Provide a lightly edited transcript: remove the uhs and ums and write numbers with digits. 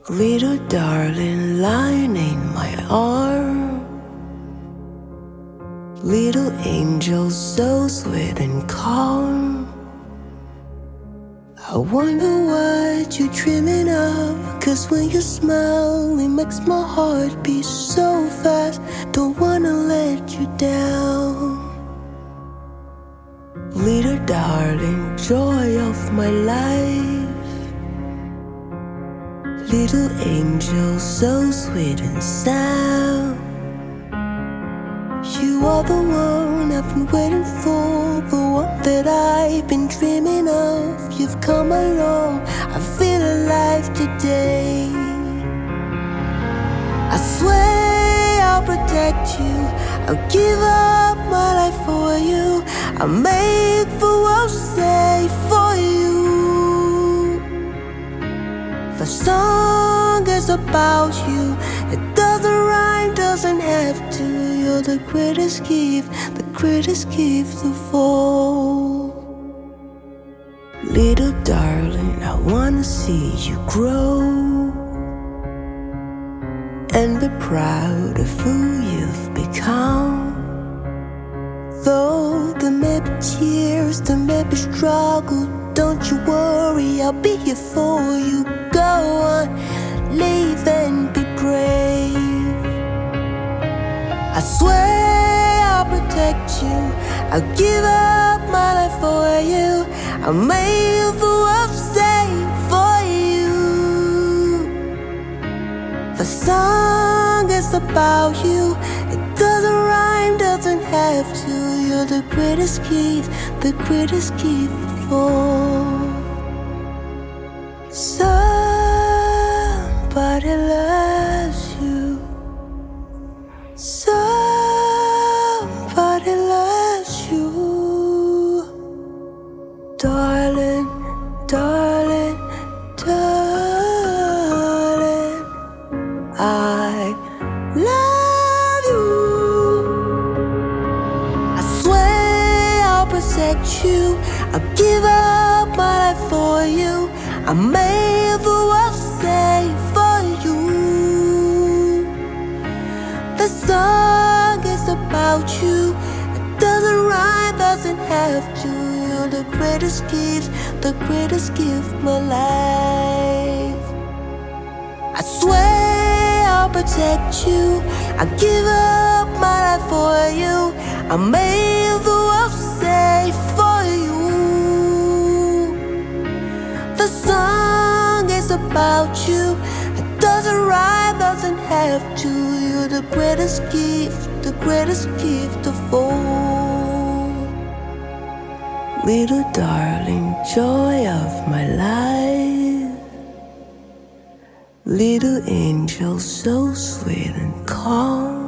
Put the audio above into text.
Little darling lying in my arm, little angel so sweet and calm. I wonder what you're dreaming of, 'cause when you smile it makes my heart beat so fast. Don't wanna let you down. Little darling, joy of my life, little angel so sweet and sound. You are the one I've been waiting for, the one that I've been dreaming of. You've come along, I feel alive today. I swear I'll protect you, I'll give up my life for you. I'll make the world safe for you. The song is about you, it doesn't rhyme, doesn't have to. You're the greatest gift of all. Little darling, I wanna see you grow and be proud of who you've become. Though there may be tears, there may be struggle, don't you worry, I'll be here for you. Go on, live and be brave. I swear I'll protect you, I'll give up my life for you. I'll make the world safe for you. The song is about you, it doesn't rhyme, doesn't have to. You're the greatest gift of all. Somebody loves you, somebody loves you. Darling, darling, darling, I love you. I swear I'll protect you, I'll give up my life for you. I made the world safe for you. The song is about you, it doesn't rhyme, doesn't have to. You're the greatest gift my life. I swear I'll protect you, I'll give up my life for you. I made the world safe for you. The song is about you, it doesn't rhyme, doesn't have to. You're the greatest gift of all. Little darling, joy of my life, little angel so sweet and calm.